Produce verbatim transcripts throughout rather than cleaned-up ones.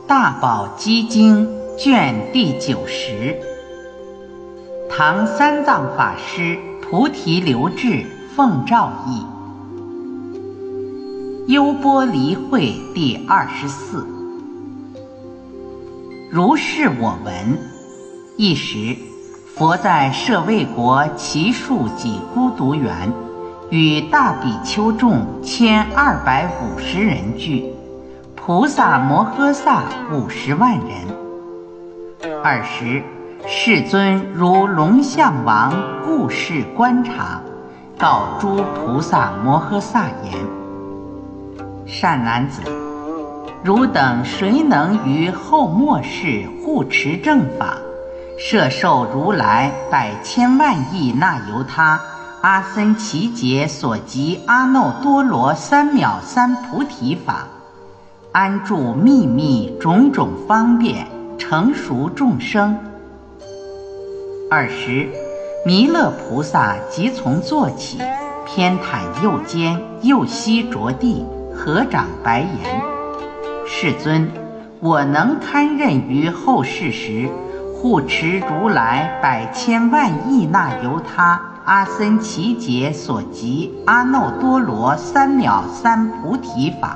大宝积经卷第九十，唐三藏法师菩提流志奉诏译，优波离会第二十四。如是我闻，一时佛在舍卫国祇树给孤独园，与大比丘众千二百五十人聚，菩萨摩诃萨五十万人。尔时世尊如龙象王故事观察，告诸菩萨摩诃萨言：善男子，汝等谁能于后末世护持正法，摄受如来百千万亿那由他阿僧祇劫所集阿耨多罗三藐三菩提法，安住秘密种种方便，成熟众生。尔时弥勒菩萨即从坐起，偏袒右肩，右膝着地，合掌白言：世尊，我能堪任于后世时，护持如来百千万亿那由他阿僧祇劫所集阿耨多罗三藐三菩提法。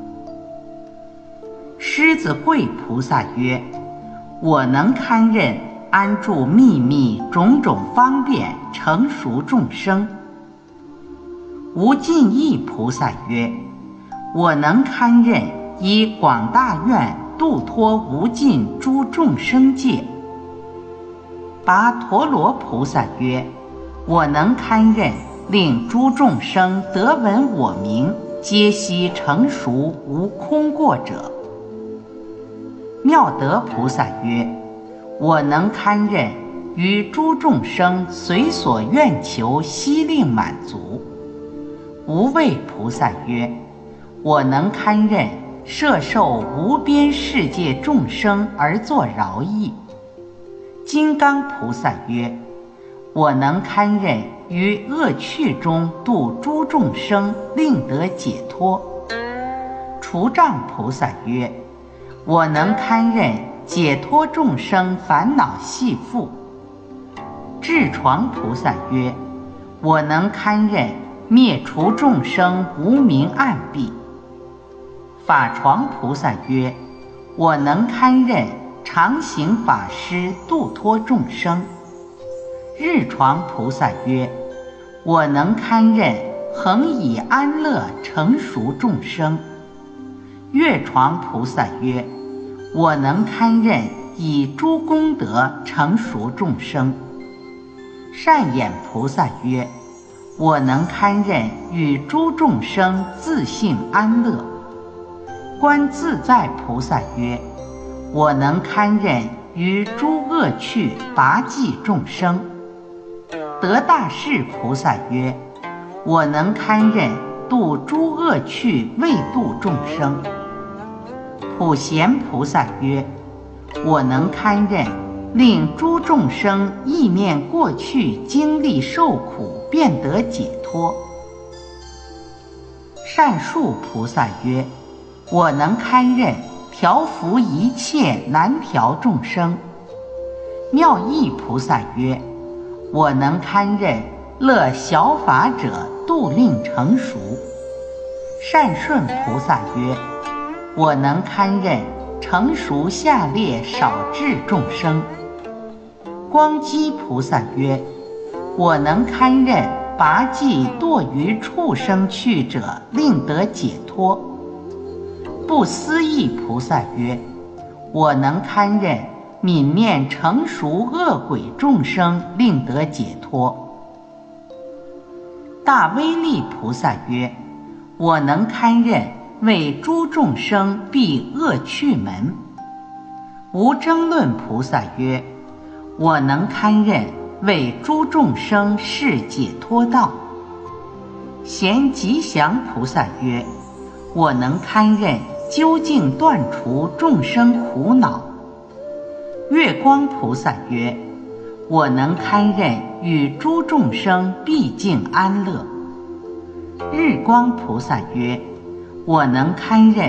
狮子会菩萨曰：我能堪任安住秘密种种方便，成熟众生。无尽意菩萨曰：我能堪任以广大愿度脱无尽诸众生界。跋陀罗菩萨曰：我能堪任令诸众生得闻我名，皆悉成熟无空过者。妙德菩萨曰：我能堪任于诸众生随所愿求，悉令满足。无畏菩萨曰：我能堪任摄受无边世界众生而作饶益。金刚菩萨曰：我能堪任于恶趣中度诸众生，令得解脱。除障菩萨曰：我能堪任解脱众生烦恼系缚。智床菩萨曰：我能堪任灭除众生无明暗蔽。法床菩萨曰：我能堪任常行法师度脱众生。日床菩萨曰：我能堪任恒以安乐成熟众生。月床菩萨曰：我能堪任以诸功德成熟众生。善眼菩萨曰：我能堪任与诸众生自性安乐。观自在菩萨曰：我能堪任于诸恶趣拔济众生。得大士菩萨曰：我能堪任度诸恶趣未度众生。普贤菩萨曰：我能堪任令诸众生意念过去经历受苦，便得解脱。善树菩萨曰：我能堪任调伏一切难调众生。妙意菩萨曰：我能堪任乐小法者度令成熟。善顺菩萨曰：我能堪任成熟下列少智众生。光基菩萨曰：我能堪任拔济堕于畜生趣者，令得解脱。不思议菩萨曰：我能堪任泯灭成熟恶鬼众生，令得解脱。大威力菩萨曰：我能堪任为诸众生闭恶趣门。无争论菩萨曰：我能堪任为诸众生示解脱道。贤吉祥菩萨曰：我能堪任究竟断除众生苦恼。月光菩萨曰：我能堪任与诸众生毕竟安乐。日光菩萨曰：我能堪任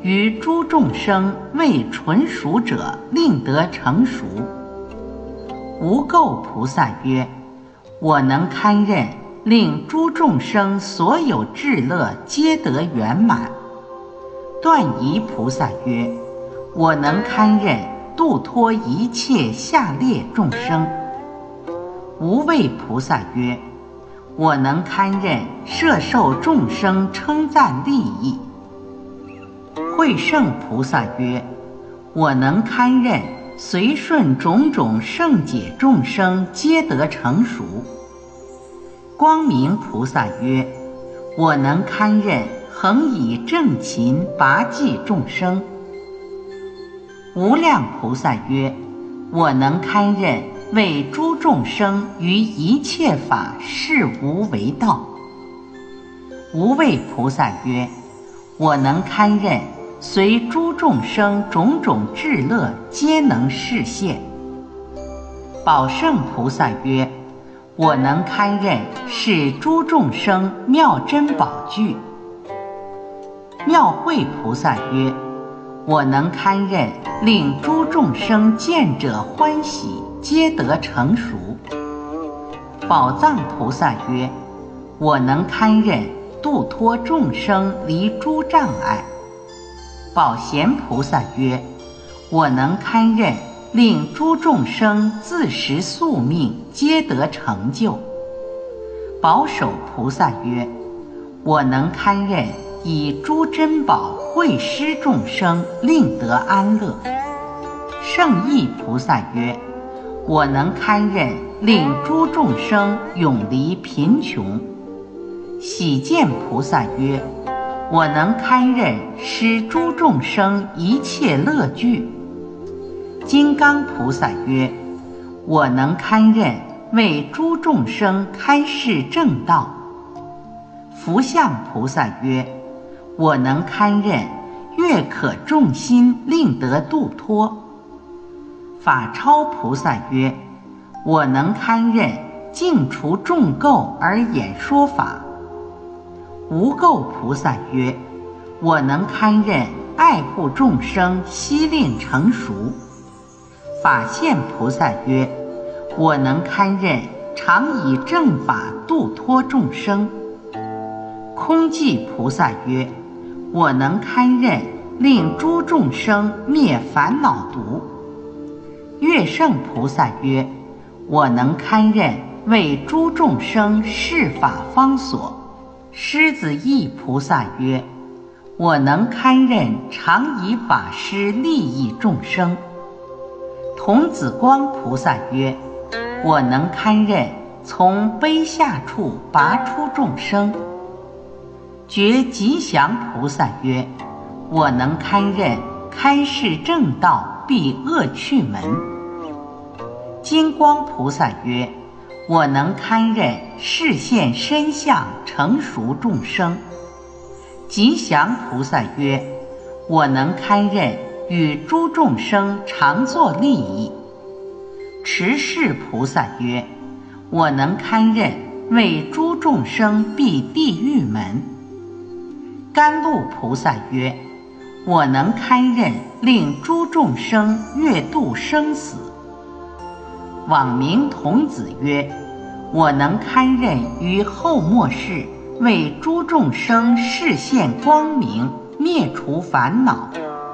于诸众生未纯熟者，令得成熟。无垢菩萨曰：我能堪任，令诸众生所有智乐皆得圆满。断疑菩萨曰：我能堪任，度脱一切下列众生。无畏菩萨曰：我能堪任，摄受众生称赞利益。慧胜菩萨曰：我能堪任，随顺种种圣解众生皆得成熟。光明菩萨曰：我能堪任，恒以正勤拔济众生。无量菩萨曰：我能堪任，为诸众生于一切法是无为道。无畏菩萨曰：我能堪任，随诸众生种种智乐皆能示现。宝胜菩萨曰：我能堪任，是诸众生妙珍宝具。妙慧菩萨曰：我能堪任，令诸众生见者欢喜，皆得成熟。宝藏菩萨曰：我能堪任，度脱众生离诸障碍。宝贤菩萨曰：我能堪任，令诸众生自食宿命，皆得成就。宝首菩萨曰：我能堪任，以诸珍宝惠施众生，令得安乐。圣意菩萨曰：我能堪任，令诸众生永离贫穷。喜见菩萨曰：我能堪任，施诸众生一切乐具。金刚菩萨曰：我能堪任，为诸众生开示正道。福相菩萨曰：我能堪任，悦可众心，令得度脱。法超菩萨曰：我能堪任，净除众垢而演说法。无垢菩萨曰：我能堪任，爱护众生，悉令成熟。法现菩萨曰：我能堪任，常以正法度脱众生。空寂菩萨曰：我能堪任，令诸众生灭烦恼毒。乐胜菩萨曰：我能堪任，为诸众生示法方所。狮子意菩萨曰：我能堪任，常以法施利益众生。童子光菩萨曰：我能堪任，从卑下处拔出众生。觉吉祥菩萨曰：我能堪任，开示正道，闭恶趣门。金光菩萨曰：我能堪任，示现身相，成熟众生。吉祥菩萨曰：我能堪任，与诸众生常作利益。持世菩萨曰：我能堪任，为诸众生闭地狱门。甘露菩萨曰：我能堪任，令诸众生越度生死。网明童子曰：我能堪任，于后末世为诸众生示现光明，灭除烦恼。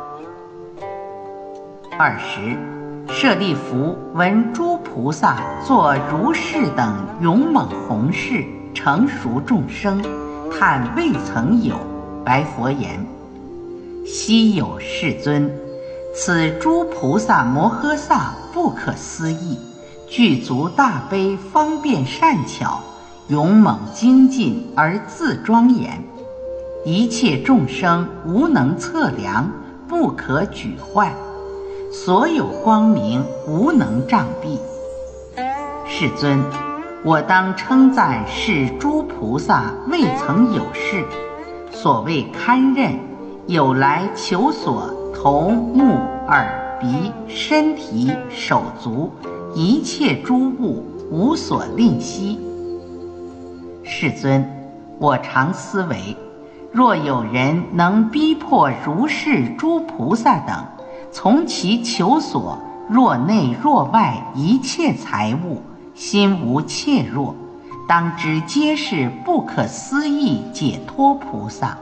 二十，舍利弗闻诸菩萨作如是等勇猛宏誓，成熟众生，叹未曾有，白佛言：昔有世尊，此诸菩萨摩诃萨不可思议，具足大悲方便善巧，勇猛精进而自庄严，一切众生无能测量，不可举坏，所有光明无能障蔽。世尊，我当称赞是诸菩萨未曾有事。所谓堪任，有来求所头目耳鼻身体手足一切诸物，无所吝惜。世尊，我常思维， 若有人能逼迫如是诸菩萨等，从其求所若内若外一切财物，心无怯弱，当知皆是不可思议解脱菩萨。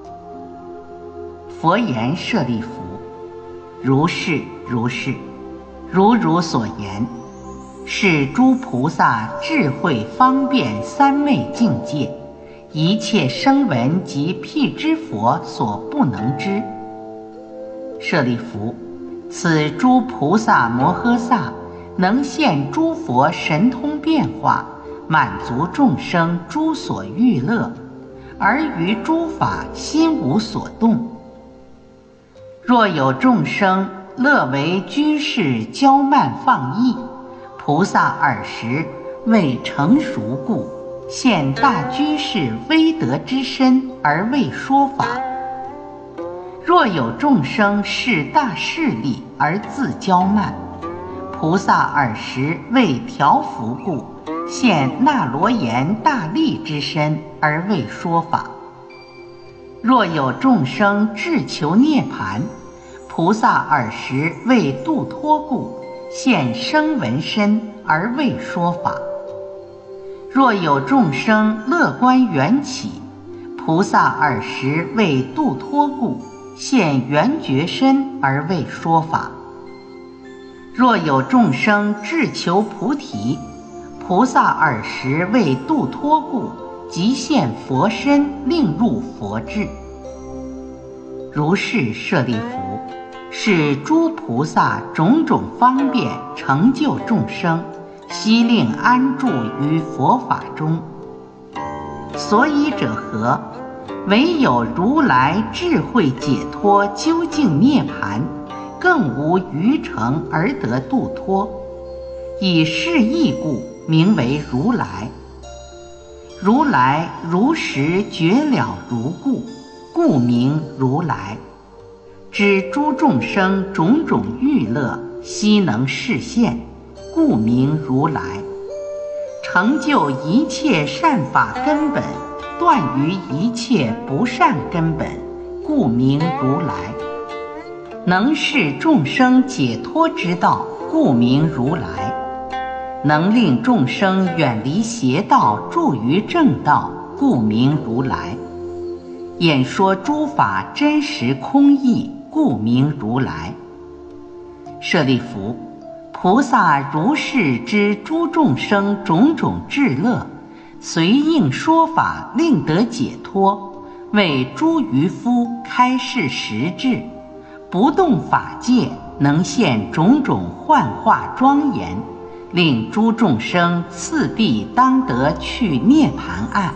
佛言：舍利弗，如是如是，如如所言，是诸菩萨智慧方便三昧境界，一切声闻及辟支佛所不能知。舍利弗，此诸菩萨摩诃萨能现诸佛神通变化，满足众生诸所欲乐，而于诸法心无所动。若有众生乐为居士骄慢放逸，菩萨尔时为成熟故，现大居士威德之身而为说法。若有众生是大势力而自骄慢，菩萨尔时为调伏故，现那罗延大力之身而为说法。若有众生志求涅槃，菩萨尔时为度脱故，现声闻身而为说法。若有众生乐观缘起，菩萨尔时为度脱故，现缘觉身而为说法。若有众生志求菩提，菩萨尔时为度脱故，即现佛身令入佛智。如是舍利弗，是诸菩萨种种方便成就众生，悉令安住于佛法中。所以者何？唯有如来智慧解脱究竟涅槃，更无余成而得度脱，以是义故名为如来。如来如实觉了如故，故名如来。知诸众生种种欲乐，悉能示现，故名如来。成就一切善法根本，断于一切不善根本，故名如来。能示众生解脱之道，故名如来。能令众生远离邪道，住于正道，故名如来。演说诸法真实空义，故名如来。舍利弗，菩萨如是知诸众生种种智乐，随应说法，令得解脱，为诸愚夫开示实智，不动法界，能现种种幻化庄严，令诸众生次第当得去涅槃岸。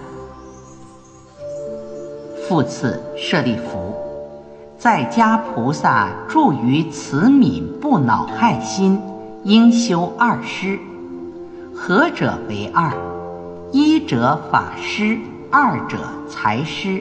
复次，舍利弗，在家菩萨住于慈悯不恼害心，应修二施。何者为二？一者法施，二者财施。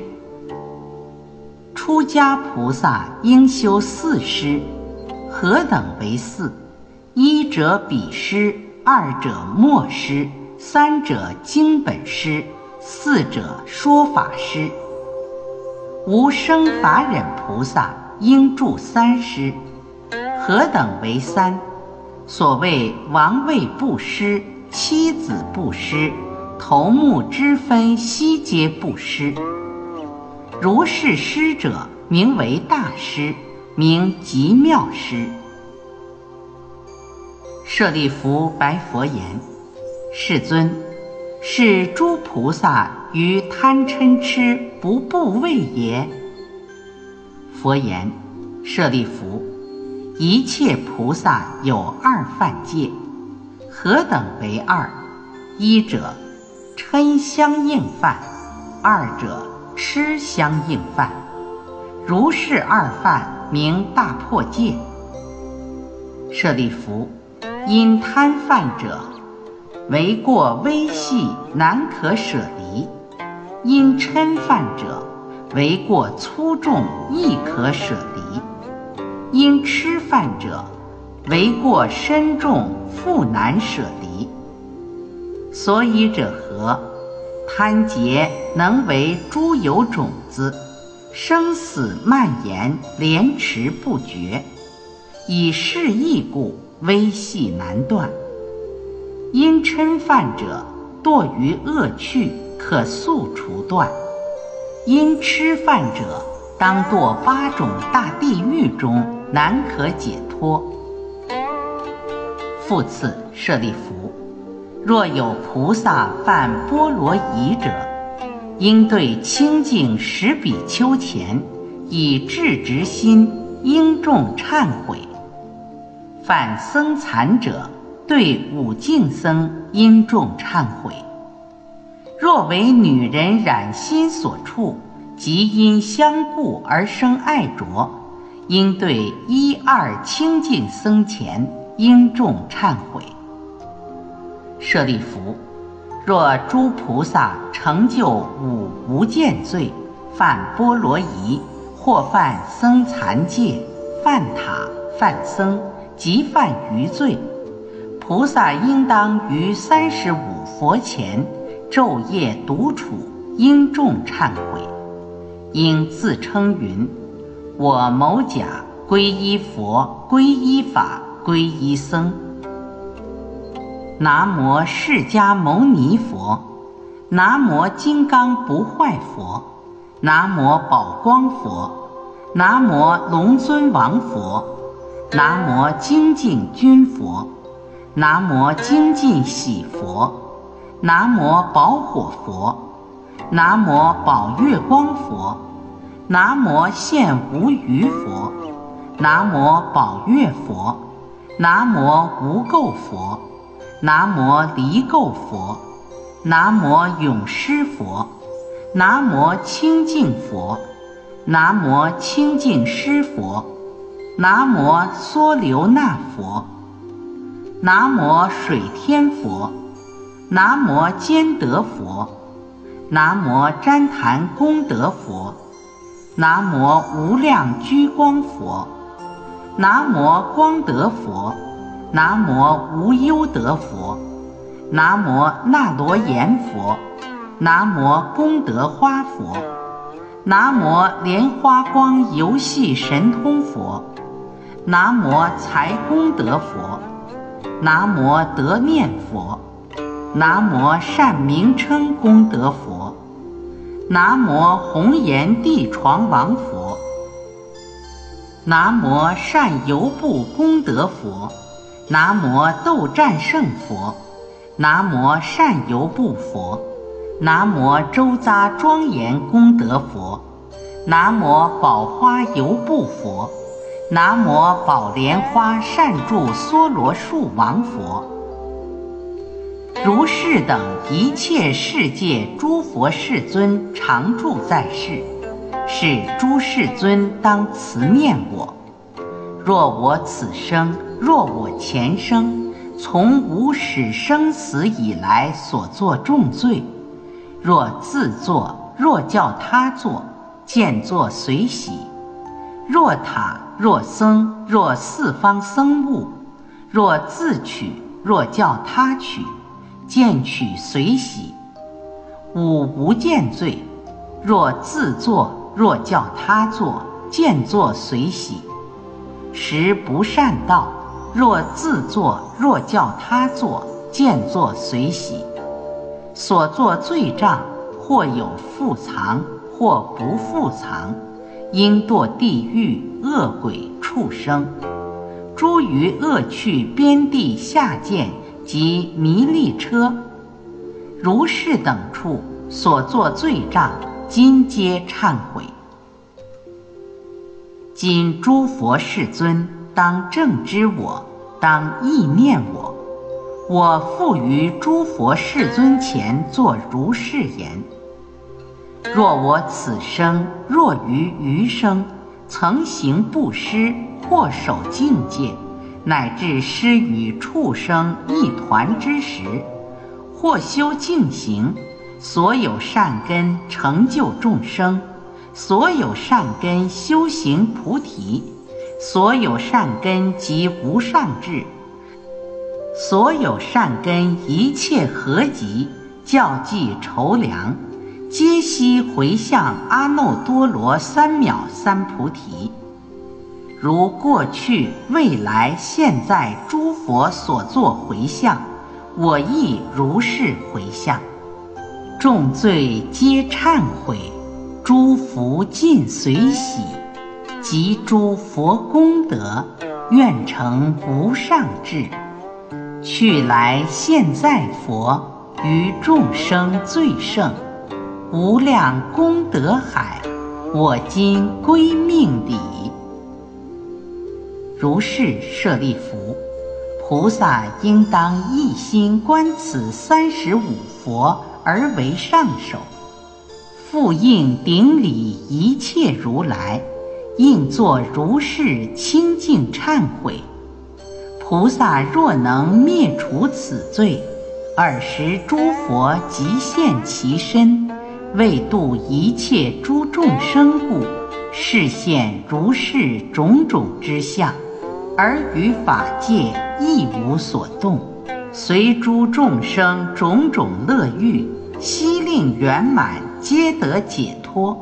出家菩萨应修四施。何等为四？一者比施，二者默施，三者经本施，四者说法施。无生法忍菩萨应住三施。何等为三？所谓王位布施、妻子布施、头目之分悉皆布施。如是施者，名为大施，名极妙施。舍利弗白佛言：世尊，是诸菩萨于贪嗔痴不怖畏耶？佛言：舍利弗，一切菩萨有二犯戒。何等为二？一者嗔相应犯，二者痴相应犯。如是二犯，名大破戒。舍利弗，因贪犯者，为过微细，难可舍离；因嗔犯者，为过粗重，亦可舍离；因痴犯者，为过深重，复难舍离。所以者何？ 贪劫能为诸有种子，生死蔓延，连迟不绝，以是义故，微细难断。因嗔犯者，堕于恶趣，可速除断；因痴犯者，当堕八种大地狱中，难可解脱。复次，舍利弗，若有菩萨犯波罗夷者，应对清净十比丘前，以至直心，应众忏悔；犯僧残者，对五净僧应众忏悔。若为女人染心所处，即因相故而生爱着，应对一二清净僧前应众忏悔。舍利弗，若诸菩萨成就五无间罪，犯波罗夷，或犯僧残戒，犯塔，犯僧，即犯余罪，菩萨应当于三十五佛前昼夜独处，应众忏悔。应自称云：我某甲皈依佛，皈依法，皈依僧。南无释迦牟尼佛，南无金刚不坏佛，南无宝光佛，南无龙尊王佛，南无精进君佛，南无精进喜佛，南无宝火佛，南无宝月光佛，南无现无余佛，南无宝月佛，南无无垢佛，南无离垢佛，南无永施佛，南无清净佛，南无清净施佛，南无娑留那佛，南无水天佛，南无坚德佛，南无旃檀功德佛，南无无量居光佛，南无光德佛，南无无忧德佛，南无那罗延佛，南无功德花佛，南无莲花光游戏神通佛，南无财功德佛，南无得念佛，南无善名称功德佛，南无红颜地床王佛，南无善游部功德佛，南无斗战胜佛，南无善游部佛，南无周匝庄严功德佛，南无宝花游部佛，南无宝莲花善住梭罗树王佛。如是等一切世界诸佛世尊常住在世，是诸世尊当慈念我。若我此生，若我前生，从无始生死以来所作重罪，若自作，若叫他作，见作随喜；若塔，若僧，若四方僧物，若自取，若叫他取，见取随喜。五无间罪，若自作，若叫他作，见作随喜。十不善道，若自作，若叫他作，见作随喜。所作罪障，或有覆藏，或不覆藏，应堕地狱、恶鬼、畜生，诸于恶趣边地下贱及弥利车，如是等处所作罪障，今皆忏悔。今诸佛世尊当正知我，当意念我。我复于诸佛世尊前作如是言：若我此生，若于余生，曾行布施，或守净戒，乃至施与畜生一团之时，或修净行，所有善根成就众生，所有善根修行菩提，所有善根及无上智，所有善根一切合集， 教济筹粮，皆悉回向阿耨多罗三藐三菩提。如过去、未来、现在诸佛所作回向，我亦如是回向。众罪皆忏悔，诸福尽随喜，及诸佛功德，愿成无上智。去来现在佛，于众生最胜，无量功德海，我今归命礼。如是舍利弗，菩萨应当一心观此三十五佛而为上首，复应顶礼一切如来，应作如是清净忏悔。菩萨若能灭除此罪，尔时诸佛即现其身，为度一切诸众生故，示现如是种种之相，而于法界亦无所动，随诸众生种种乐欲，悉令圆满，皆得解脱。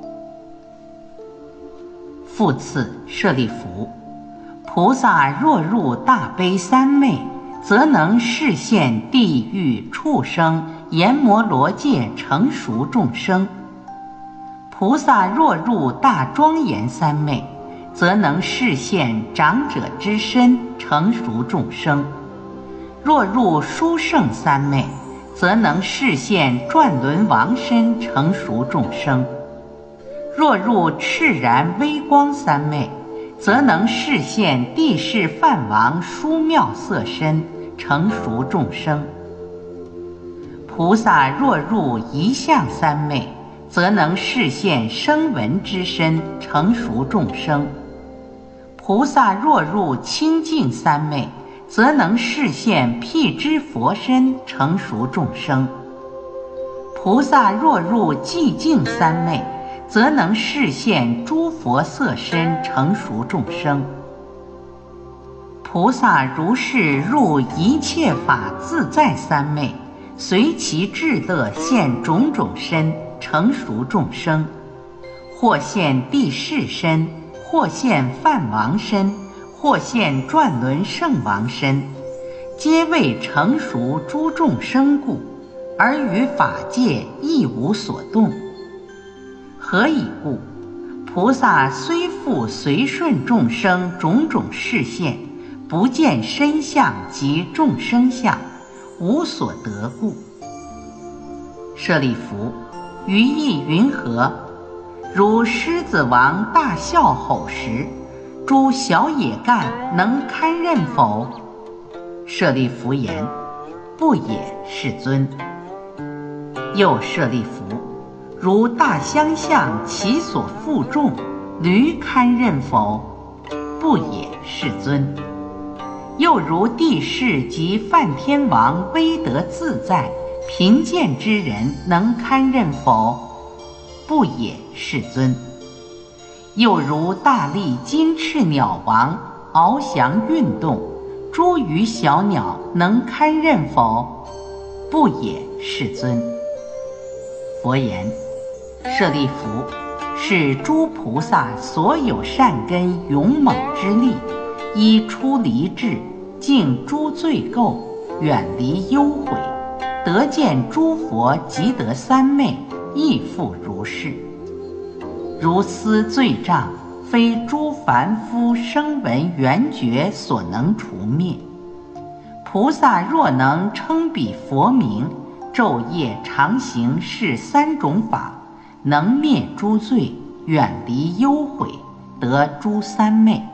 复次，舍利弗，菩萨若入大悲三昧，则能示现地狱、畜生、阎摩罗界成熟众生。菩萨若入大庄严三昧，则能示现长者之身成熟众生。若入殊胜三昧，则能示现转轮王身成熟众生。若入炽然微光三昧，则能示现地势梵王殊妙色身成熟众生。菩萨若入一相三昧，则能示现声闻之身成熟众生。菩萨若入清净三昧，则能示现辟支佛身成熟众生。菩萨若入寂静三昧，则能示现诸佛色身成熟众生。菩萨如是入一切法自在三昧，随其智乐现种种身成熟众生，或现地势身，或现梵王身，或现转轮圣王身，皆为成熟诸众生故，而于法界亦无所动。何以故？菩萨虽复随顺众生种种示现，不见身相及众生相，无所得故。舍利弗，于意云何？如狮子王大啸吼时，诸小野干能堪任否？舍利弗言：不也，世尊。又舍利弗，如大相象其所负重，驴堪任否？不也，世尊。又如地势及梵天王威德自在，贫贱之人能堪任否？不也，世尊。又如大力金翅鸟王翱翔运动，诸鱼小鸟能堪任否？不也，世尊。佛言：舍利弗，是诸菩萨所有善根勇猛之力，依出离智，净诸罪垢，远离忧悔，得见诸佛即得三昧，亦复如是。如斯罪障，非诸凡夫声闻缘觉所能除灭。菩萨若能称彼佛名，昼夜常行是三种法，能灭诸罪，远离忧悔，得诸三昧。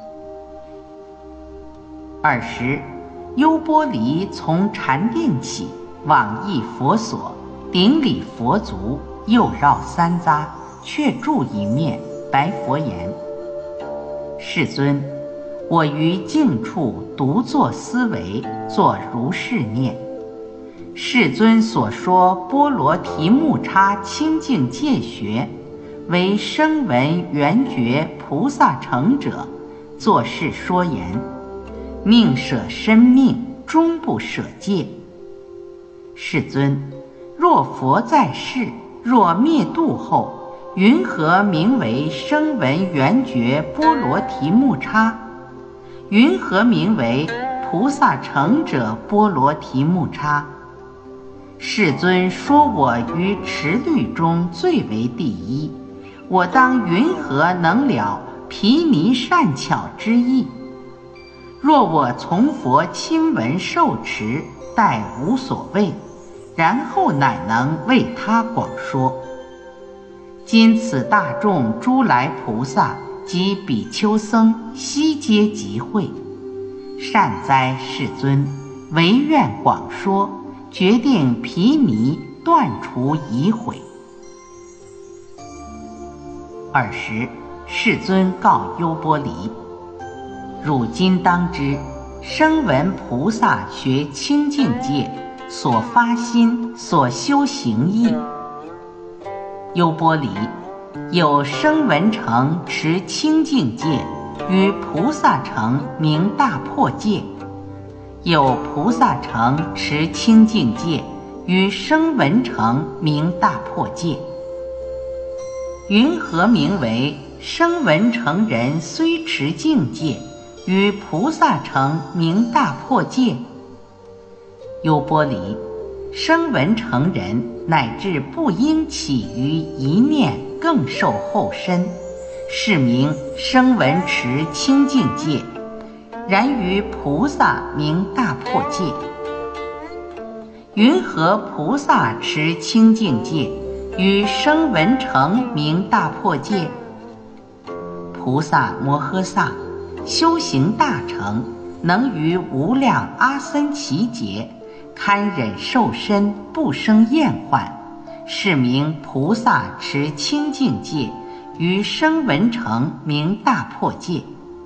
尔时，优波离从禅定起，往诣佛所，顶礼佛足，又绕三匝，却住一面，白佛言：世尊，我于静处独坐思维，作如是念：世尊所说波罗提木叉清净戒学，为声闻缘觉菩萨成者，作是说言：宁舍身命，终不舍戒。世尊， 若佛在世，若灭度后，云何名为声闻缘觉波罗提木叉？云何名为菩萨成者波罗提木叉？世尊说我于持律中最为第一，我当云何能了毗尼善巧之意？若我从佛亲闻受持，待无所谓，然后乃能为他广说。今此大众诸来菩萨及比丘僧悉皆集会，善哉世尊，唯愿广说，决定毗尼，断除疑悔。尔时，世尊告优波离：汝今当知，声闻菩萨学清净戒所发心所修行义。优波离，有声闻乘持清净戒，于菩萨乘名大破戒；有菩萨乘持清净戒，于声闻乘名大破戒。云何名为声闻乘人虽持净戒，于菩萨乘名大破戒？优波离，声闻乘人乃至不应起于一念，更受后身，是名声闻持清净戒，然于菩萨名大破戒。云何菩萨持清净戒，于声闻乘名大破戒？菩萨摩诃萨修行大成，能于无量阿僧祇劫堪忍受身，不生厌患，是名菩萨持清净戒，于声闻乘名大破戒。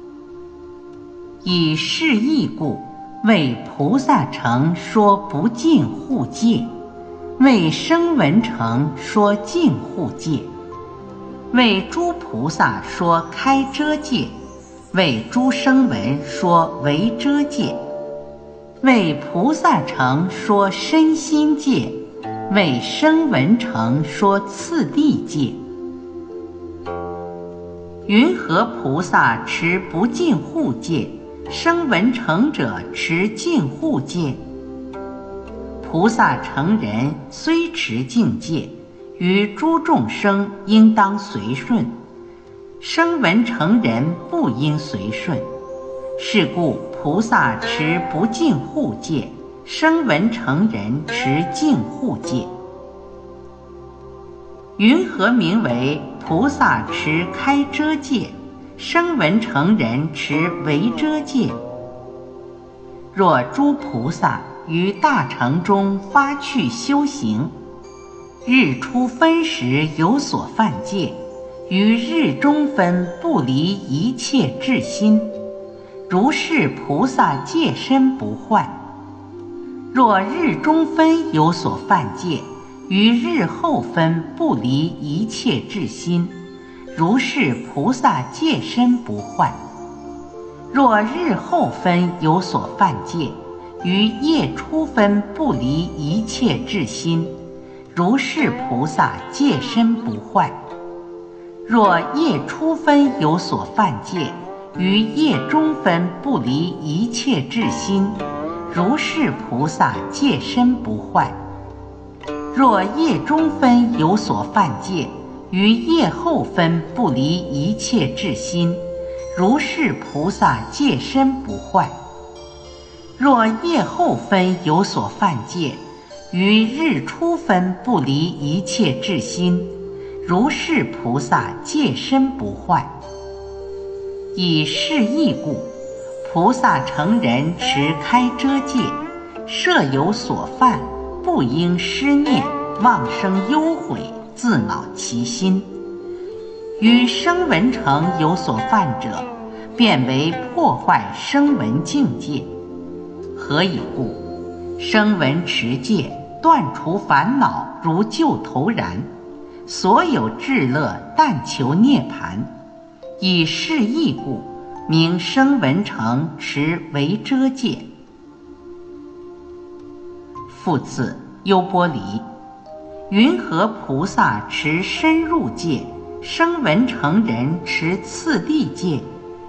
以是义故，为菩萨乘说不尽护戒，为声闻乘说尽护戒，为诸菩萨说开遮戒，为诸声闻说为遮戒，为菩萨乘说身心戒，为声闻乘说次第戒。云何菩萨持不尽护戒，声闻乘者持尽护戒？菩萨乘人虽持净戒，于诸众生应当随顺，声闻乘人不应随顺。是故菩萨持不尽护戒，声闻乘人持尽护戒。云何名为菩萨持开遮戒，声闻乘人持为遮戒？若诸菩萨于大乘中发去修行，日出分时有所犯戒，于日中分不离一切至心，如是菩萨戒身不坏。若日中分有所犯戒，于日后分不离一切至心，如是菩萨戒身不坏。若日后分有所犯戒，于夜初分不离一切至心，如是菩萨戒身不坏。若夜初分有所犯戒，于夜中分不离一切至心，如是菩萨戒身不坏。若夜中分有所犯戒，于夜后分不离一切至心，如是菩萨戒身不坏。若夜后分有所犯戒，于日初分不离一切至心，如是菩萨戒身不坏。以是义故，菩萨乘人持开遮戒，设有所犯，不应失念，妄生忧悔，自恼其心。于声闻乘有所犯者，便为破坏声闻境界。何以故？声闻持戒，断除烦恼如旧头燃，所有智乐但求涅槃。以是义故，名声闻乘持为遮戒。复次，优波离， 云何菩萨持深入戒，声闻乘人持次第戒？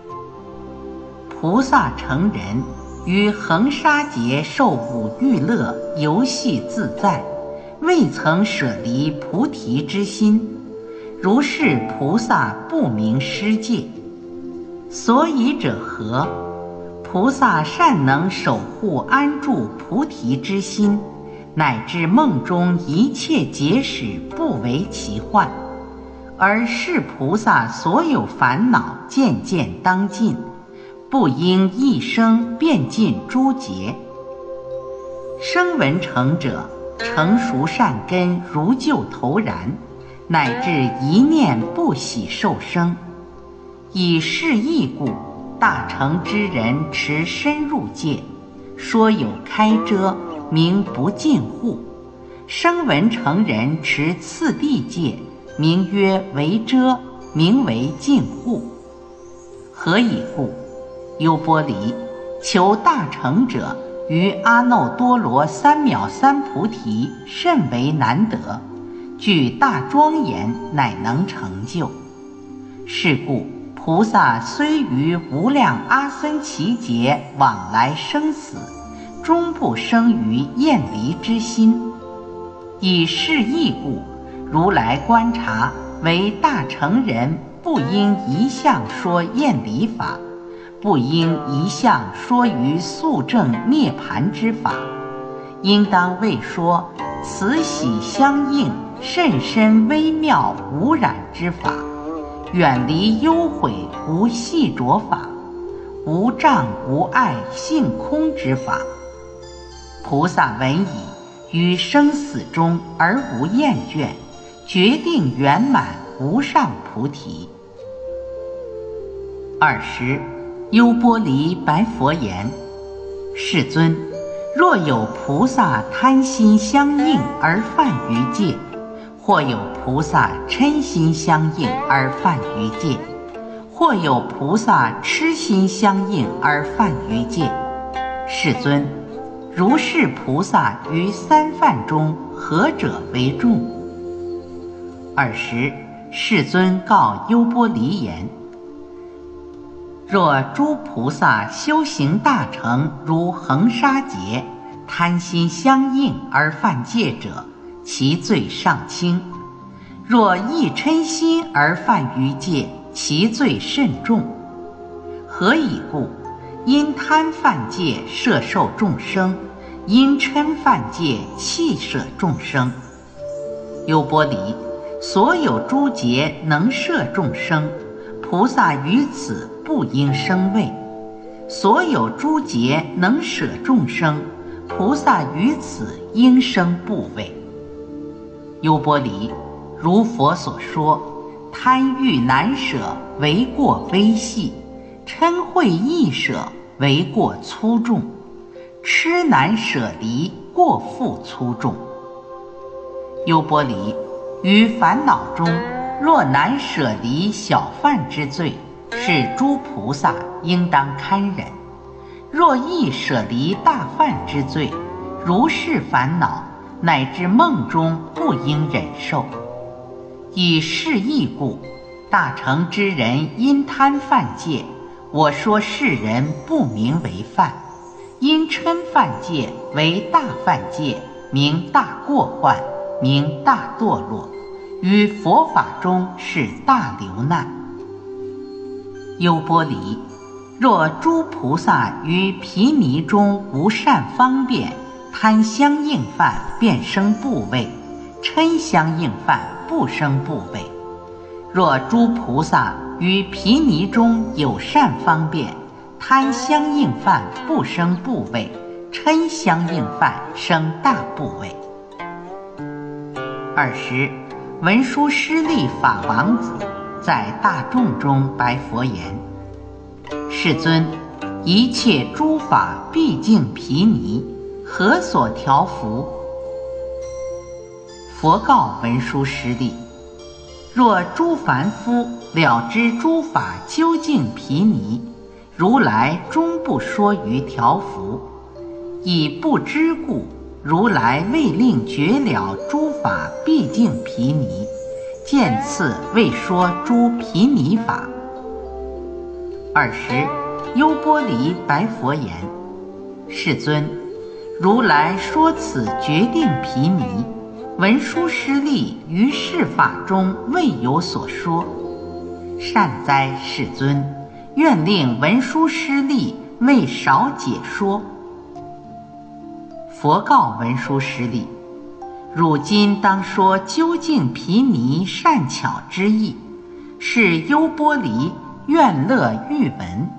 菩萨乘人于恒沙劫受五欲乐，游戏自在，未曾舍离菩提之心，如是菩萨不明施戒。所以者何？菩萨善能守护安住菩提之心，乃至梦中一切结使不为其患，而是菩萨所有烦恼渐渐当尽，不应一生便尽诸劫。声闻乘者，成熟善根如旧投然，乃至一念不喜受生。以是义故，大乘之人持深入戒，说有开遮，名不近户；声闻乘人持次第戒，名曰为遮，名为近户。何以故？优波离，求大成者于阿耨多罗三藐三菩提甚为难得，具大庄严，乃能成就。是故菩萨虽于无量阿僧祇劫往来生死，终不生于厌离之心。以是义故，如来观察为大乘人，不应一向说厌离法，不应一向说于速证涅盘之法，应当为说慈喜相应、甚深微妙无染之法，远离忧悔无细着法，无障无碍性空之法。菩萨闻已，于生死中而无厌倦，决定圆满无上菩提。尔时，优波离白佛言：世尊，若有菩萨贪心相应而犯于戒，或有菩萨嗔心相应而犯于戒，或有菩萨痴心相应而犯于戒，世尊，如是菩萨于三犯中，何者为重？尔时，世尊告优波离言：若诸菩萨修行大成，如恒沙劫，贪心相应而犯戒者，其罪尚轻；若一嗔心而犯于戒，其罪甚重。何以故？因贪犯戒，摄受众生；因嗔犯戒，弃舍众生。优波离，所有诸劫能摄众生，菩萨于此不应生畏；所有诸劫能舍众生，菩萨于此应生怖畏。优波离，如佛所说，贪欲难舍，为过微细；嗔恚易舍，为过粗重；痴难舍离，过复粗重。优波离，于烦恼中，若难舍离小犯之罪，是诸菩萨应当堪忍；若易舍离大犯之罪，如是烦恼，乃至梦中不应忍受。以是义故，大乘之人因贪犯戒，我说世人不名为犯；因嗔犯戒为大犯戒，名大过患，名大堕落，于佛法中是大流难。优波离，若诸菩萨于毗尼中无善方便，贪相应犯便生怖畏，嗔相应犯不生怖畏；若诸菩萨于毗尼中有善方便，贪相应犯不生怖畏，嗔相应犯生大怖畏。尔时，文殊师利法王子在大众中白佛言：世尊，一切诸法毕竟毗尼，何所调伏？佛告文殊师利：若诸凡夫了知诸法究竟毗尼，如来终不说于调伏；以不知故， 如来未令绝了诸法毕竟毗尼，见次未说诸毗尼法。尔时，优波离白佛言：世尊，如来说此决定毗尼，文殊师利于是法中未有所说。善哉，世尊，愿令文殊师利为少解说。佛告文殊师利：汝今当说究竟毗尼善巧之意，是优波离愿乐欲闻。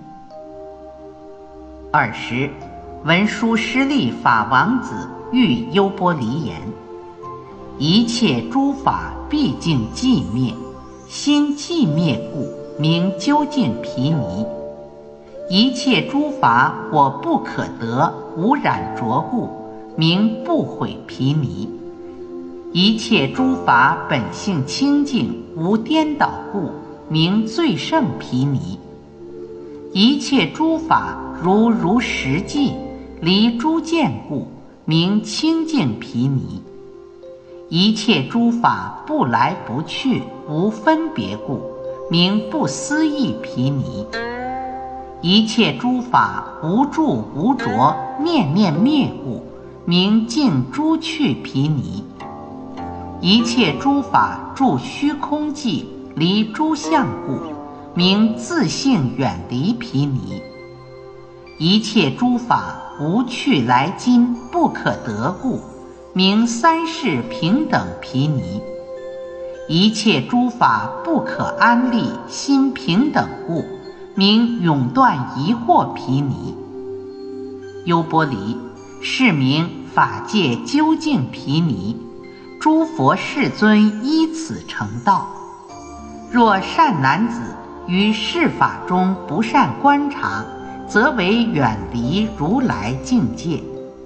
尔时，文殊师利法王子欲优波离言：一切诸法毕竟寂灭，心寂灭故名究竟毗尼。一切诸法我不可得，无染浊故名不毁毗尼。一切诸法本性清净，无颠倒故名最胜毗尼。一切诸法如如实际，离诸见故名清净毗尼。一切诸法不来不去，无分别故名不思议毗尼。一切诸法无住无着，念念灭故名净诸趣毗尼。一切诸法住虚空寂，离诸相故名自性远离毗尼。一切诸法无去来今，不可得故名三世平等毗尼。一切诸法不可安立，心平等故名永断疑惑毗尼。优波离，是名法界究竟毗尼，诸佛世尊依此成道。若善男子于世法中不善观察，则为远离如来境界。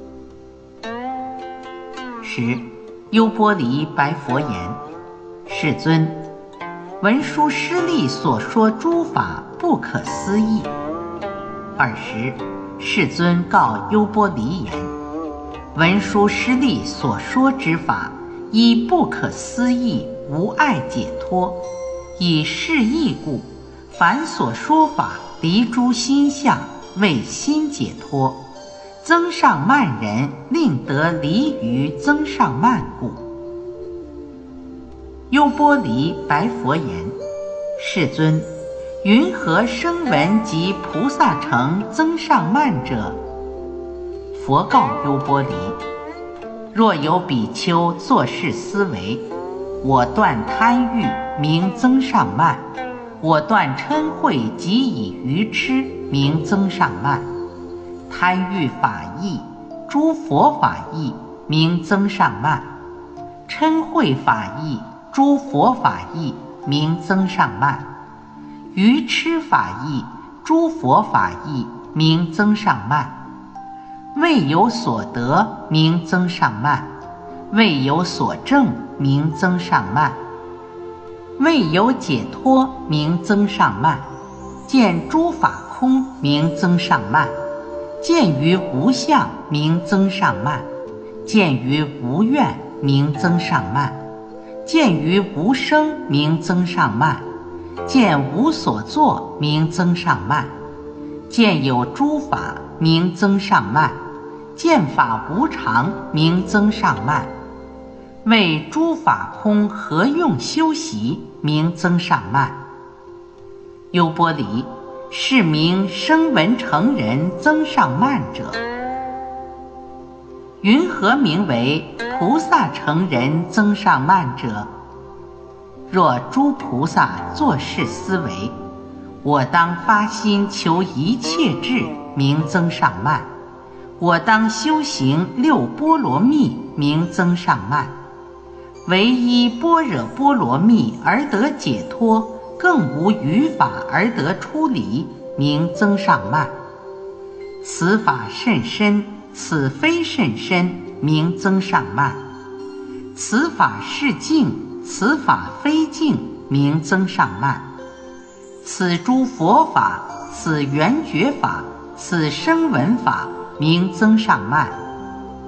时，优波离白佛言：世尊，文殊师利所说诸法不可思议。尔时，世尊告优波离言：文殊师利所说之法，以不可思议无碍解脱，以是义故，凡所说法离诸心相，为心解脱。增上慢人令得离于增上慢故。优波离白佛言：世尊，云何声闻及菩萨乘增上慢者？佛告优波离：若有比丘作是思维：我断贪欲，名增上慢；我断嗔恚及以愚痴，名增上慢。贪欲法义，诸佛法义，名增上慢；嗔恚法义，诸佛法义，名增上慢；愚痴法义，诸佛法义，名增上慢；未有所得，名增上慢；未有所证，名增上慢；未有解脱，名增上慢；见诸法空，名增上慢；见于无相，名增上慢；见于无愿，名增上慢；见于无生，名增上慢；见无所作，名增上慢；见有诸法，名增上慢；见法无常，名增上慢；为诸法空何用修习，名增上慢。优波离，是名声闻乘人增上慢者。云何名为菩萨乘人增上慢者？若诸菩萨作是思维：我当发心求一切智，名增上慢；我当修行六波罗蜜，名增上慢；唯依般若波罗蜜而得解脱，更无余法而得出离，名增上慢。此法甚深，此非甚深，名增上慢。此法是净，此法非净，名增上慢。此诸佛法，此缘觉法，此声闻法，名增上慢。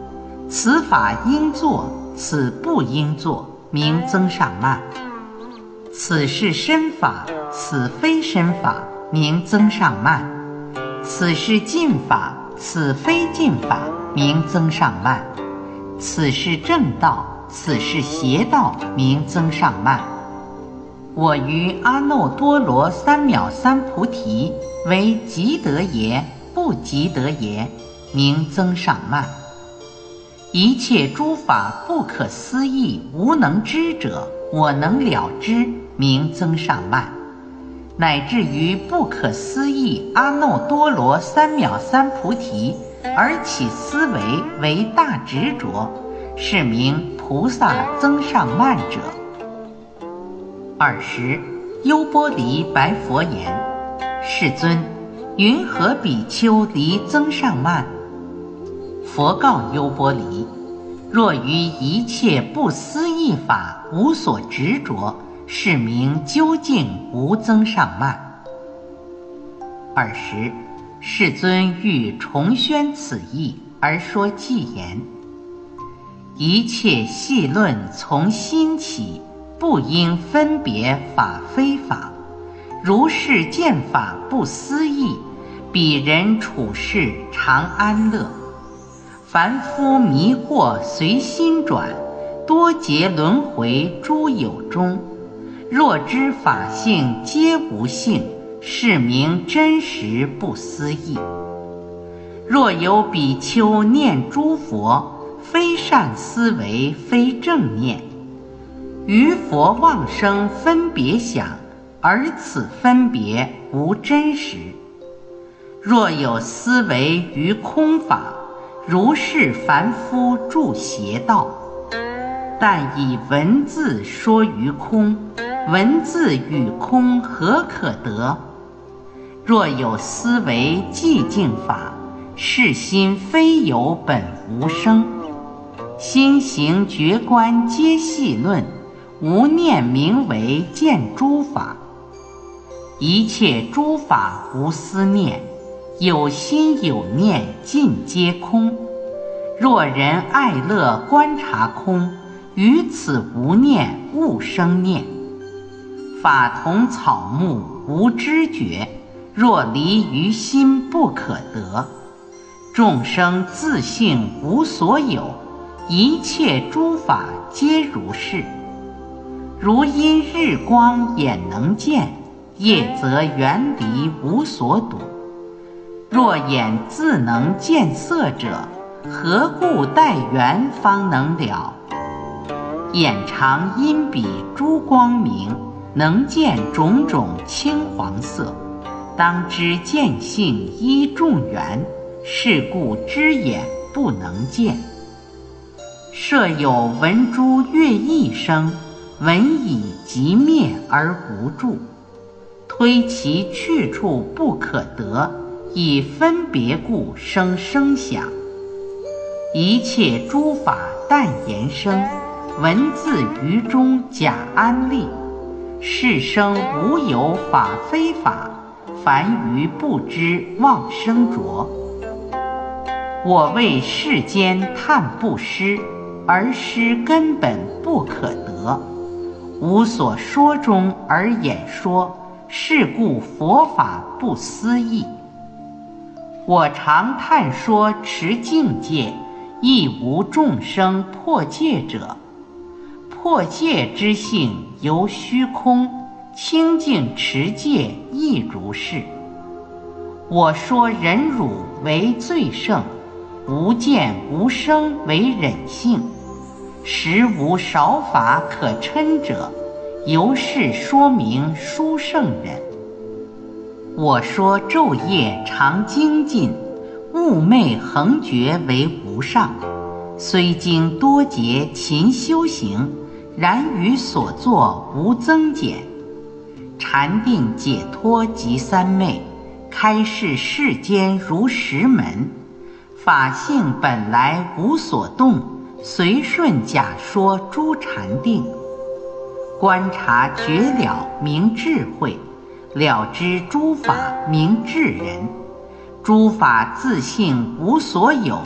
此法应作，此不应作，名增上慢；此是身法，此非身法，名增上慢；此是进法，此非进法，名增上慢；此是正道，此是邪道，名增上慢。我于阿耨多罗三藐三菩提为即得也，不即得也，名增上慢。一切诸法不可思议无能知者，我能了知，名增上慢。乃至于不可思议阿耨多罗三藐三菩提而起思维为大执着，是名菩萨增上慢者。尔时，优波离白佛言：世尊，云何比丘离增上慢？佛告优波离：若于一切不思议法无所执着，是名究竟无增上慢。尔时，世尊欲重宣此义，而说偈言：一切细论从心起，不应分别法非法。如是见法不思议，彼人处世常安乐。凡夫迷惑随心转，多劫轮回诸有中。若知法性皆无性，是名真实不思议。若有比丘念诸佛，非善思维，非正念，于佛妄生分别想，而此分别无真实。若有思维于空法，如是凡夫住邪道。但以文字说于空，文字与空何可得？若有思维寂静法，是心非有本无生。心行觉观皆细论，无念名为见诸法。一切诸法无思念，有心有念尽皆空。若人爱乐观察空，于此无念勿生念。法同草木无知觉，若离于心不可得。众生自性无所有，一切诸法皆如是。如因日光眼能见，夜则远离无所睹。若眼自能见色者，何故待缘方能了？眼常因彼诸光明，能见种种青黄色。当知见性依众缘，是故知眼不能见。设有闻诸乐意声，闻已即灭而无住。推其去处不可得，以分别故生声响。一切诸法但言生，文字于中假安立。是生无有法非法，凡愚不知妄生着。我为世间叹不失，而失根本不可得。无所说中而演说，是故佛法不思议。我常叹说持境界，亦无众生破戒者。破戒之性由虚空，清净持戒亦如是。我说忍辱为最胜，无见无生为忍性，实无少法可称者，由是说明殊胜忍。我说昼夜常精进，寤寐恒觉为无上，虽经多劫勤修行，然于所作无增减。禅定解脱即三昧，开示世间如石门。法性本来无所动，随顺假说诸禅定。观察觉了名智慧，了知诸法名智人。诸法自性无所有，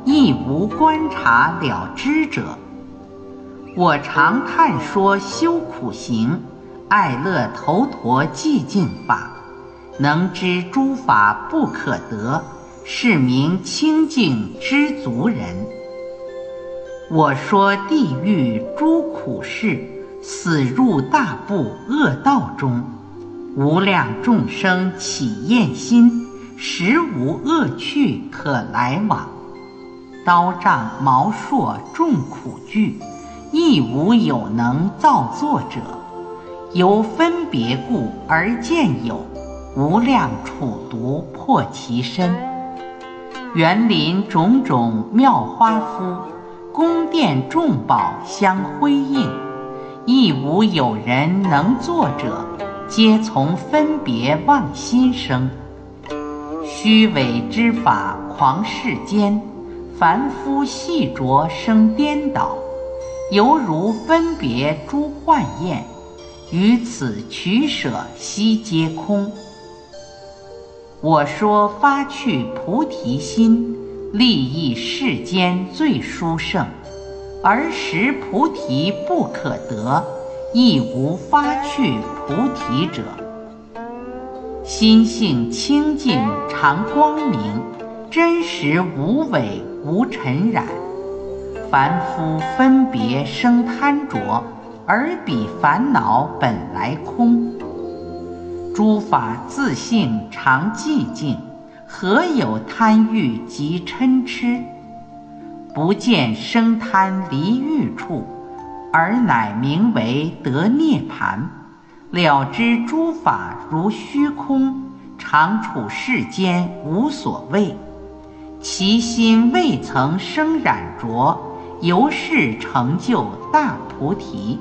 亦无观察了知者。我常探说修苦行，爱乐头陀寂静法，能知诸法不可得，是名清净知足人。我说地狱诸苦事，死入大怖恶道中，无量众生起厌心，实无恶趣可来往。刀杖矛槊众苦具，亦无有能造作者。由分别故而见有，无量处毒破其身。园林种种妙花敷，宫殿众宝相辉映，亦无有人能作者，皆从分别妄心生。虚伪之法狂世间，凡夫细着生颠倒，犹如分别诸幻焰，于此取舍悉皆空。我说发去菩提心，利益世间最殊胜，而实菩提不可得，亦无发去菩提者。心性清净常光明，真实无伪无尘染。凡夫分别生贪着，而彼烦恼本来空。诸法自性常寂静，何有贪欲及嗔痴？不见生贪离欲处，而乃名为得涅盘。了知诸法如虚空，常处世间无所谓。其心未曾生染着，由是成就大菩提。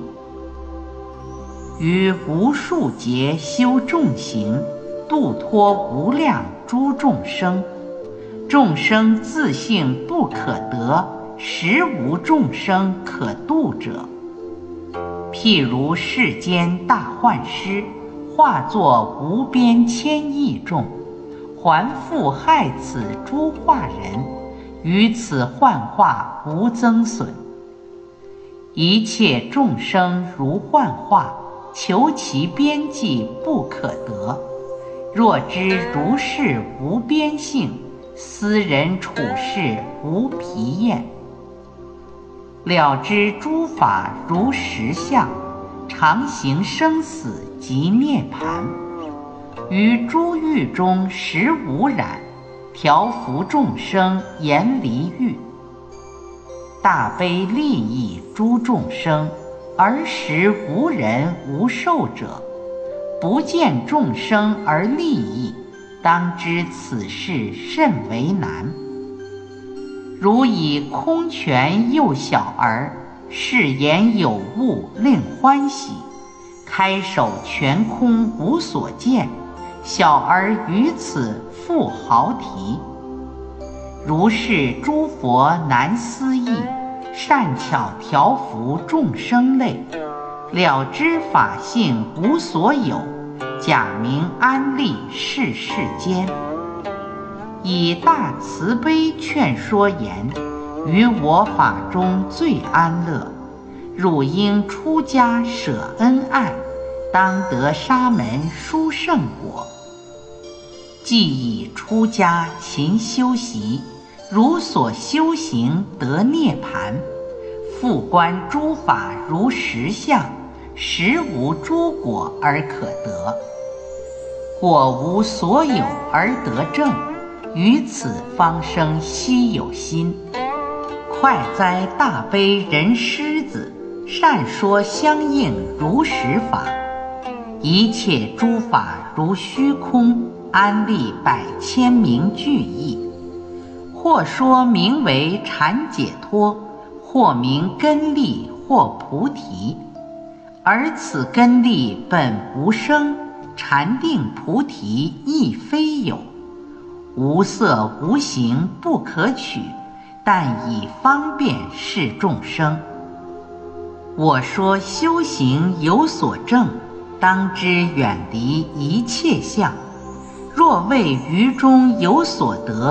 于无数劫修众行，度脱无量诸众生。众生自性不可得，实无众生可度者。譬如世间大幻师，化作无边千亿众，还复害此诸化人，于此幻化无增损。一切众生如幻化，求其边际不可得。若知如是无边性，斯人处事无疲厌。了知诸法如实相，常行生死及涅盘。于诸欲中实无染，调伏众生严离欲。大悲利益诸众生，而实无人无寿者。不见众生而利益，当知此事甚为难。如以空拳诱小儿，是言有物令欢喜。开手全空无所见，小儿于此复豪啼。如是诸佛难思议，善巧调伏众生类。了知法性无所有，假名安立世世间。以大慈悲劝说言，于我法中最安乐。汝应出家舍恩爱，当得沙门殊胜果。既已出家勤修习，如所修行得涅盘。复观诸法如实相，实无诸果而可得。果无所有而得正，于此方生希有心。快哉大悲人狮子，善说相应如实法。一切诸法如虚空，安立百千名句意。或说名为禅解脱，或名根利，或菩提。而此根利本无生，禅定菩提亦非有。无色无形不可取，但以方便示众生。我说修行有所证，当知远离一切相。若为于中有所得，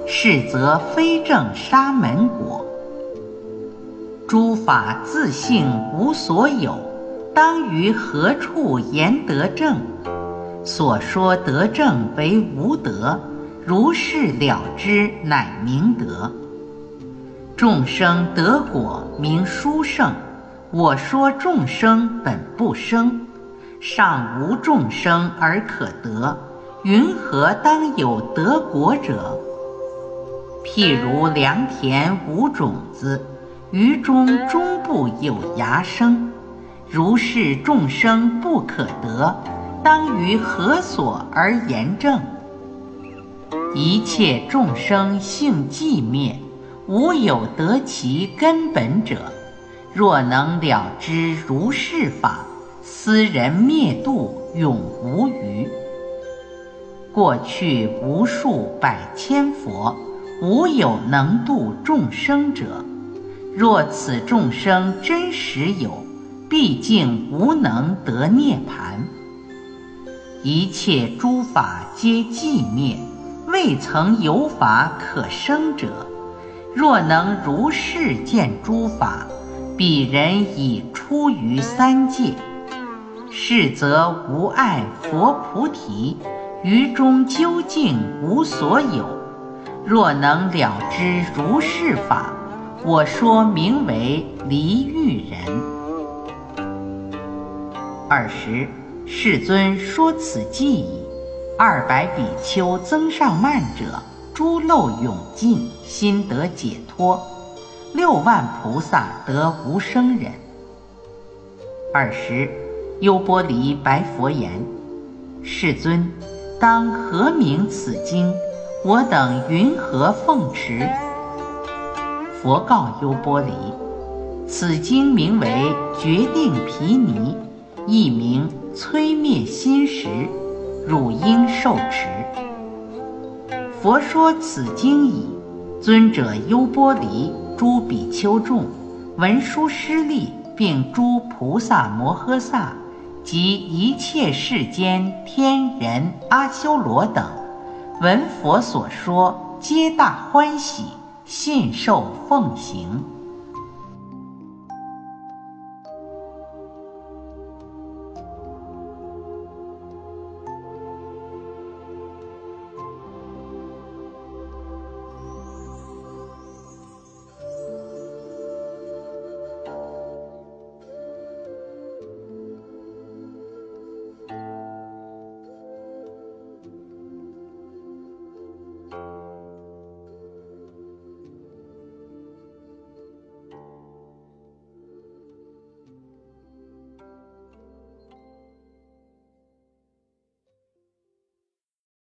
是则非正沙门果。诸法自性无所有，当于何处言得正？所说得正为无德，如是了之乃明德。众生得果名殊胜，我说众生本不生，尚无众生而可得，云何当有得果者？譬如良田无种子，于中终不有芽生，如是众生不可得，当于何所而言正？一切众生性寂灭，无有得其根本者。若能了知如是法，斯人灭度永无余。过去无数百千佛，无有能度众生者。若此众生真实有，毕竟无能得涅槃。一切诸法皆寂灭，未曾有法可生者。若能如是见诸法，彼人已出于三界。是则无碍佛菩提，于中究竟无所有。若能了知如是法，我说名为离欲人。尔时，世尊说此偈已，二百比丘增上慢者，诸漏永尽，心得解脱。六万菩萨得无生忍。尔时，优波离白佛言：世尊，当何名此经？我等云何奉持？佛告优波离：此经名为决定毗尼，亦名摧灭心识，汝应受持。佛说此经已，尊者优波离、诸比丘众、文殊师利，并诸菩萨摩诃萨及一切世间天人阿修罗等，闻佛所说，皆大欢喜，信受奉行。